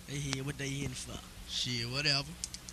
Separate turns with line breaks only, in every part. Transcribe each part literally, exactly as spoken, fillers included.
They here, what they in for?
Shit, whatever.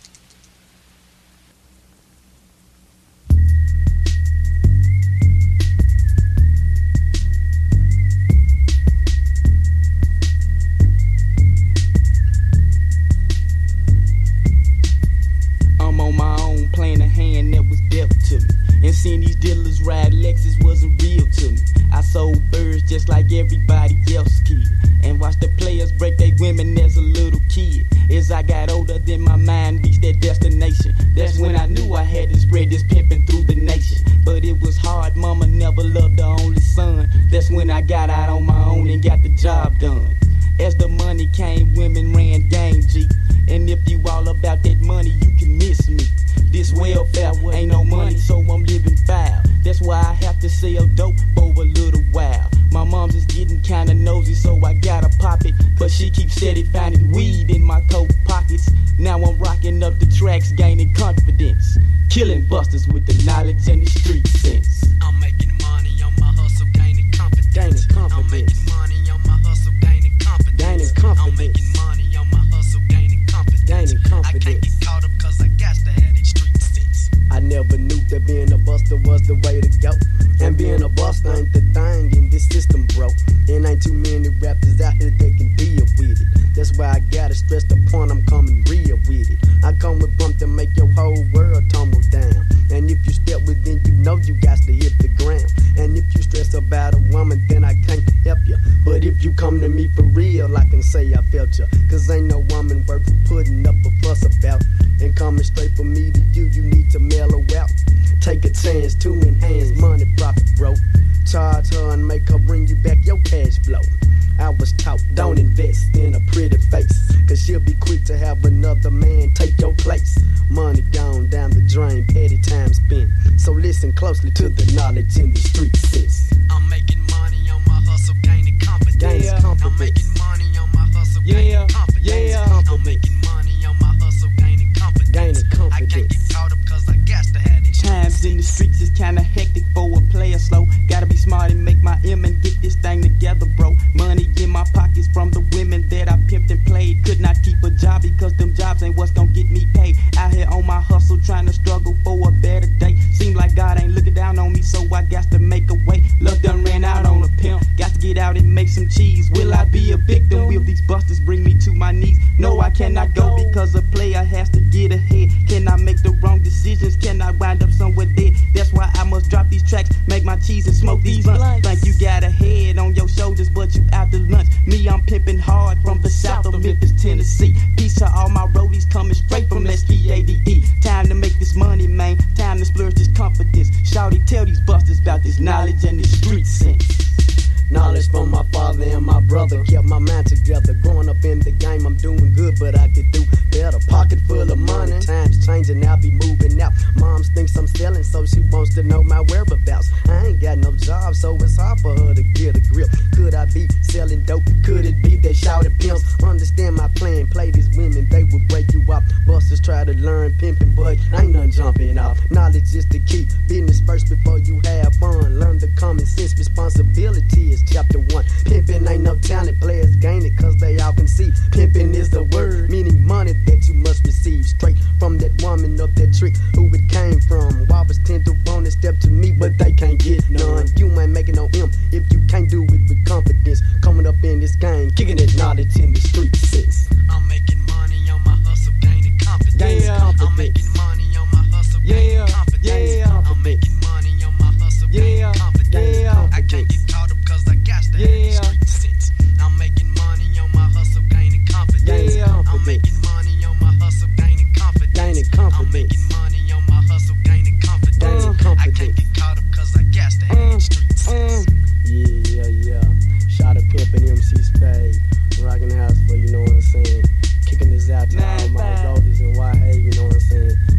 I'm on my own, playing a hand that was dealt to me. And seeing these dealers ride Lexus wasn't real to me. I sold birds just like everybody else kid, and watched the players break they women as a little kid. As I got older, then my mind reached that destination. That's when I knew I had to spread this pimping through the nation. But it was hard, mama never loved her only son. That's when I got out on my own and got the job done. As the money came, women ran game, G. And if you all about that money, you can miss me. This welfare ain't no money, so I'm living foul. That's why I have to sell dope for a little while. My mom's is getting kinda nosy, so I gotta pop it. But she keeps steady finding weed in my coat pockets. Now I'm rocking up the tracks, gaining confidence. Killing busters with the knowledge and the street sense.
I'm making money on my hustle, gaining confidence.
Gaining confidence.
I'm making money on my hustle, gaining confidence.
Gaining confidence.
I'm making money on my hustle, gaining confidence.
Gaining confidence.
I can't get caught up cause I got to have that street sense.
I never knew that being a buster was the way to go. And being a buster ain't the thing in this system, bro. And ain't too many rappers out here that can deal with it. That's why I gotta stress the point, I'm coming real with it. I come with bump to make your whole world tumble down. And if you step within, you know you got to hit the ground. And if you stress about a woman, then I can't help you. But if you come to me for real, I can say I felt you. Cause ain't no woman worth putting up a fuss about. And coming straight from me to you, you need to mellow out. Take a chance to enhance money profit, bro. Charge her and make her bring you back your cash flow. I was taught, don't invest in a pretty face, cause she'll be quick to have another man take your place. Money gone down the drain, petty time spent. So listen closely to the knowledge in the street sense.
I'm making money on my hustle, gaining confidence.
Gaining confidence.
I'm making money on my hustle, gaining
Yeah,
confidence.
yeah.
I'm making money on my hustle, gaining confidence.
Gaining confidence.
I can't get caught up cause I got to have it.
Times in the streets is kinda hectic for a player slow. Gotta be smart and make my M and get this thing together, bro. Money in my pockets from the women that I pimped and played. Could not keep a job because them jobs ain't what's gonna get me paid. Out here on my hustle trying to struggle for a better day. Seem like God ain't looking down on me, so I got to make a way. Luck done ran out on a pimp. Got to get out and make some cheese. Will I be a victim? Will these busters bring me to my knees? No, I cannot go because a player has to get ahead. Can I make the wrong decisions? Can I wind up somewhere dead? That's why I must drop these tracks, make my cheese and smoke these blunts. Think you got a head on your shoulders, but you out to lunch. Me, I'm pimping hard from the south of Memphis, Tennessee. Peace to all my roadies coming straight from S P A D E. Time to make this money, man. Time to splurge this confidence. Shawty, tell these busters about this knowledge and this street sense. Knowledge from my father and my brother kept my mind together. Growing up in the game, I'm doing good, but I could do better. Pocket full of money, times changing, I'll be moving out. Moms thinks I'm selling, so she wants to know my whereabouts. I ain't got no job, so it's hard for her to get a grip. Could I be selling dope? Could it be they shouted pimps? Understand my plan, play these women, they will break you off. Busters try to learn pimping, but ain't none jumping off. Knowledge is the key, business first before you have fun. Learn the common sense, responsibility is chapter one. Pimping ain't no talent, players gain it cause they all can see. Pimping is the word, meaning money that you must receive straight from that woman of that trick who it came from. Robbers tend to want to step to me, but they can't get none. You ain't making no M if you can't do it with confidence. Coming up in this game, kicking that knowledge in the street sense.
I'm making money on my hustle, gaining confidence.
Gaining confidence.
I'm making money on my hustle, gaining
Yeah,
confidence.
yeah.
I'm making money on my hustle, gaining
Yeah,
confidence.
yeah.
I can't get caught up cause I got to have
Yeah.
that street sense. I'm making money on my hustle, gaining confidence.
Gaining
I'm
confidence.
making money on my hustle, gaining confidence.
Gaining
I'm
confidence.
making money on my hustle, gaining confidence.
Gaining
I
confidence.
can't get caught up cause I got to have that street sense.
Yeah, yeah, yeah. Shot a pimp and M C Spade. Rocking the house for, you know what I'm saying? Kicking this out to all my brothers and Y A, you know what I'm saying?